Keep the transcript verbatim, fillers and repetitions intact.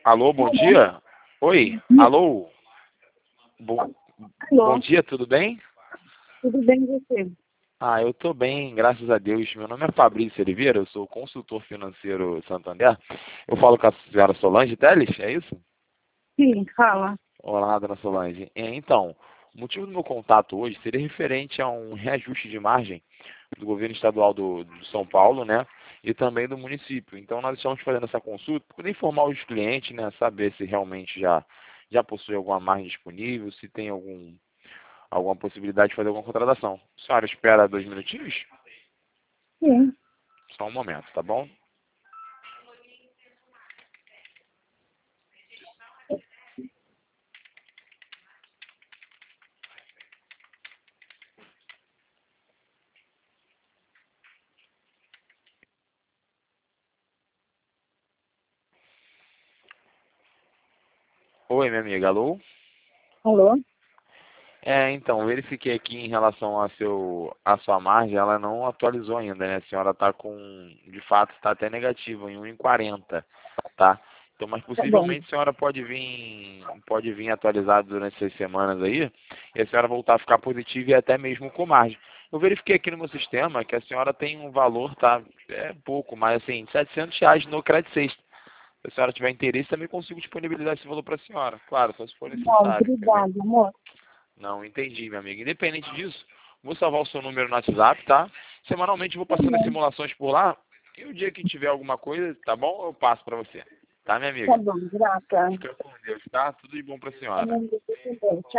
Alô, bom dia? Oi, alô? Bom, Alô, bom dia, tudo bem? tudo bem com você? Ah, eu tô bem, graças a Deus. Meu nome é Fabrício Oliveira, eu sou consultor financeiro Santander. Eu falo com a senhora Solange Teles, é isso? Sim, fala. Olá, dona Solange. É, Então, o motivo do meu contato hoje seria referente a um reajuste de margem do governo estadual do, do São Paulo, né? E também do município. Então, nós estamos fazendo essa consulta para poder informar os clientes, né? Saber se realmente já, já possui alguma margem disponível, se tem algum, alguma possibilidade de fazer alguma contratação. A senhora espera dois minutinhos? Sim. Só um momento, tá bom? Oi, minha amiga, alô? Alô? É, então, verifiquei aqui em relação a seu, a sua margem, ela não atualizou ainda, né? A senhora está com, de fato, está até negativo, em um vírgula quarenta, tá? Então, mas Tá bom. possivelmente a senhora pode vir, pode vir atualizado durante essas semanas aí, e a senhora voltar a ficar positiva e até mesmo com margem. Eu verifiquei aqui no meu sistema que a senhora tem um valor, tá? É pouco, mas assim, setecentos reais no Credit Sexta. Se a senhora tiver interesse, também consigo disponibilizar esse valor para a senhora. Claro, só se for Não, necessário, entendeu? obrigada, amor. Não, entendi, minha amiga. Independente disso, vou salvar o seu número no WhatsApp, tá? Semanalmente eu vou Tá passando as bom, simulações por lá. E o dia que tiver alguma coisa, tá bom? Eu passo pra você. Tá, minha tá amiga? bom, grata. Fica com Deus, tá? Tudo de bom pra senhora. Amém, você também. Tchau.